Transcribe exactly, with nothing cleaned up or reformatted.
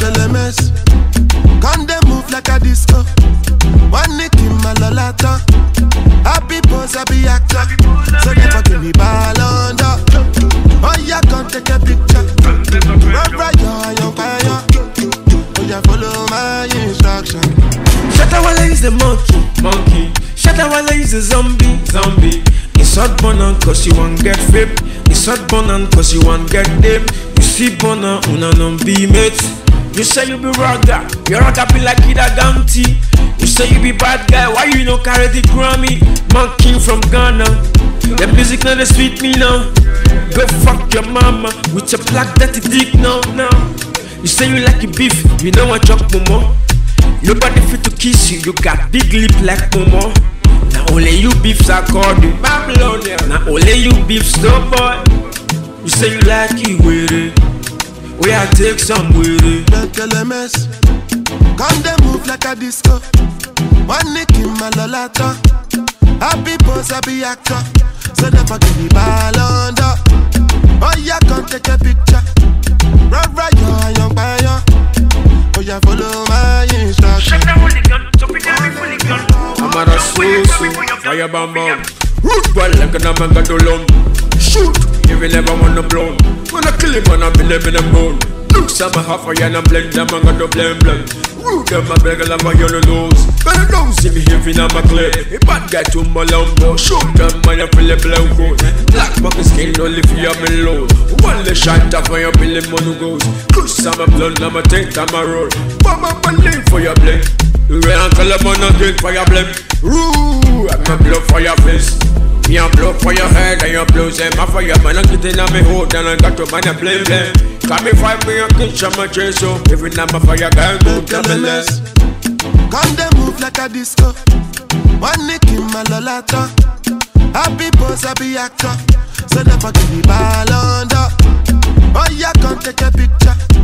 the mess. Can they move like a disco? One nick in my lolata. Happy pose, happy actor. So never give me ball under. Oh yeah, come take a picture. Rub right your young fire. Oh yeah, follow my instruction. Shatawale is the monkey, monkey. Shatawale is the zombie, zombie. It's hot bonan cause you want get fame. It's hot bonan cause you want get them. You see bonan, una non be mate. You say you be ragga, your ragga be like Ida Gamti. You say you be bad guy, why you no carry the Grammy? Monkey from Ghana. The music not the sweet me now. Go fuck your mama with your black dirty dick now, now. You say you like your beef, you know what chop momo. Nobody fit to kiss you, you got big lip like momo. Now only you beefs are called the Babylonian. Now only you beefs no boy. You say you like it with it. We I take some with it. Make a mess. Come they move like a disco. One nick in my lolata. Happy pose, happy actor. So never give me ball under. Oh yeah, come take a picture. Rub right your young fire. Oh yeah, follow my instruction. I'm at a so-so, fire bam bam. Root ball like a man got to lump. Shoot, if you never wanna blow. When I kill him, man, I be living in bone. Looks at my half a yan and blend them, I got to blend blend. Root them, my beggar like my yellow nose. But I don't see me here in my clip. A bad guy to my lumbo. Shoot them, man, I feel a blow goes. Black bucket skin, only for your below. One less shot off when your billy money goes. Cause I'm a blunt, I'm a tank, I'm a roll. Baba, believe for your blend. You ain't call a man again for your blame. Roo, I'm a blow for your face. Me a blow for your head and your blow them off for your man. I'm getting on me hold and I got to man a blame blame. Got me fight me a kitch on my chest so every night my fire girl go tell me less. Come they move like a disco. One nick in my lolata. Happy pose, happy actor. So never give me ball under. Oh yeah, come take a picture.